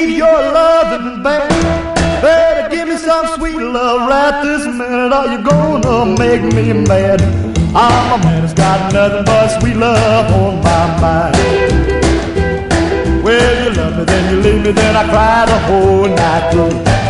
need your loving, baby. Better give me some sweet love right this minute, or you're gonna make me mad. I'm a man that's got nothing but sweet love on my mind. Well, you love me, then you leave me, then I cry the whole night through.